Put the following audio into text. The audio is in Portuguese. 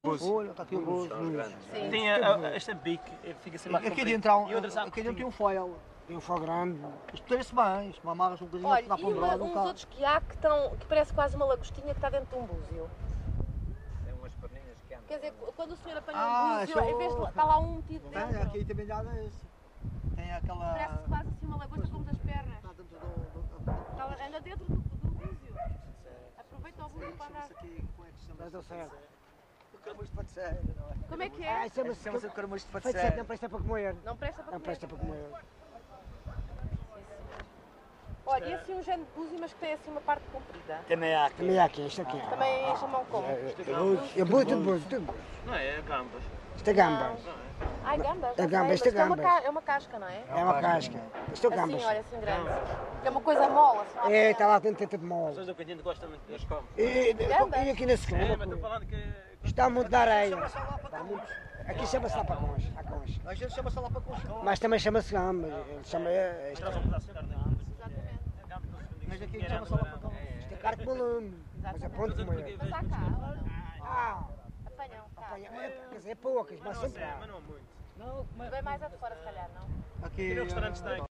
Olha, está aqui o rosto. Tem esta bique, fica sempre mais Aqui comprido. dentro, aqui dentro tem um foil. Tem um foil grande. Isto tem-se bem, isto amarra-se um bocadinho, Olha, dá e para um brado, uns outros que há que parece quase uma lagostinha que está dentro de um búzio. Tem umas perninhas que andam. Quer dizer, quando o senhor apanha Ah, um búzio, só- em vez de está lá um metido Tem, dentro, aqui também dá esse. Tem aquela... parece quase assim uma lagosta como das pernas. Está dentro Anda dentro do búzio. Aproveita o búzio para andar. Chama-se aqui, como é que se chama? Não sei. O carmuço de patecer, não é? Como é que é? Chama-se o carmuço de Feito certo, patecer. não presta para comer. Não presta para Não comer. presta para comer. Olha, e assim um género de búzio, mas que tem assim uma parte comprida. Também há Também há aqui, isto aqui. Também chamam como? Eu vou tudo bom, tudo bom. Não é gambas. Isto é gambas. Ai, gambas. É não gambas, sei, isto é mas gambas. É uma casca, não é? É uma casca. Isto é Assim, gambas. olha, assim grande. É uma coisa mola, assim. lá É, para está lá dentro, tem tudo As mole. pessoas do cantinho gostam muito das comes. E aqui na É, segunda. mas estou falando que... Está muito de areia. Chama-se lá para concha. Aqui chama-se lá para concha. A concha. A gente chama-se lá para concha. Mas também chama-se gambas. Ele chama. Isto Traz um pedaço de carne. Exatamente. Mas aqui chama-se lá para concha. é carne de volume. Mas é pronto de comer. Mas há cá, ou não? Ah, Apanham cá. quer dizer, é poucas, mas sempre há. Mas não muito. Vem mais a de fora, se calhar, não? Aqui... E no restaurante está